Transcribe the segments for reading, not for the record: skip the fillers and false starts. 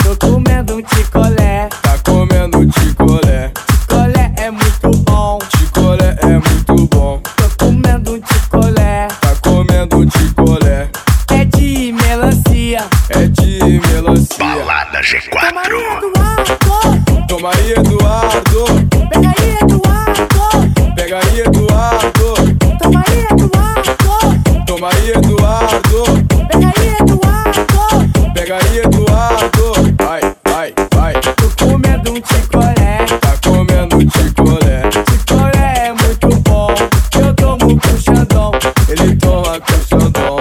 Tô comendo um ticolé. Tá comendo ticolé. Ticolé é muito bom. Ticolé é muito bom. Tô comendo um ticolé. Tá comendo ticolé. É de melancia. É de melancia. Balada G4. Toma aí, Eduardo. Toma aí, Eduardo. Pega aí, Eduardo. Pega aí, Eduardo. Toma aí, Eduardo. Toma aí, Eduardo. Pega aí, Eduardo. Vai, vai, vai. Tô comendo um ticolé. Tá comendo ticolé. Ticolé é muito bom. Eu tomo com Xandão. Ele toma com Xandão.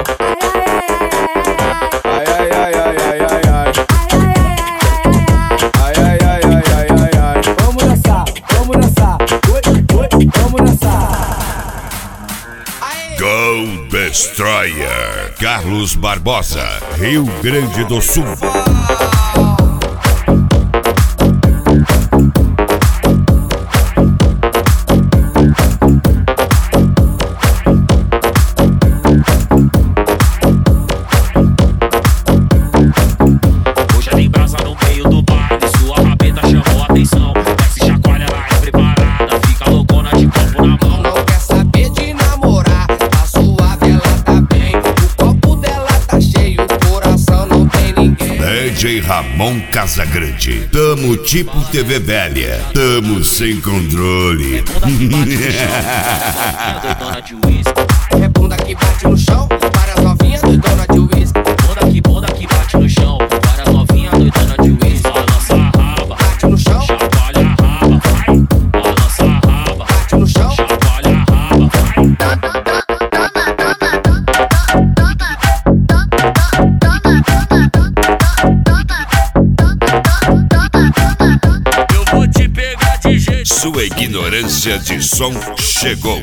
Ai, ai, ai, ai, ai, ai, ai. Ai, ai, ai, ai, ai, ai, ai. Vamos dançar, vamos dançar. Oi, oi, vamos dançar. Go Destroyer. Carlos Barbosa, Rio Grande do Sul. Hoje tem brasa no meio do baile, sua rabeta chamou a atenção. Desce, chacoalha, ela é preparada, fica loucona de copo na mão. Não quer saber de namorar, tá suave, ela tá bem. O copo dela tá cheio, o coração não tem ninguém. DJ Ramon Casagrande. Tamo tipo TV velha. Tamo sem controle. Doidona de uísque. É bunda que bate no chão, várias novinhas doidona de uísque. Bunda que bate no chão, várias novinhas doidona de uísque. Balança a raba, Bate no chão, chacoalha a raba, vai. Balança a raba, bate no chão. chacoalha a raba, vai. Eu vou te pegar de jeito. Sua ignorância de som chegou.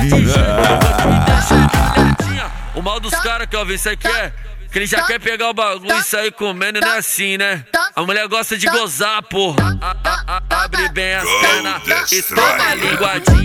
O mal dos caras que eu vi, isso aqui é que ele já quer pegar o bagulho e sair comendo, não é assim, né? A mulher gosta de gozar, porra. Abre bem as pernas e toma a linguadinha.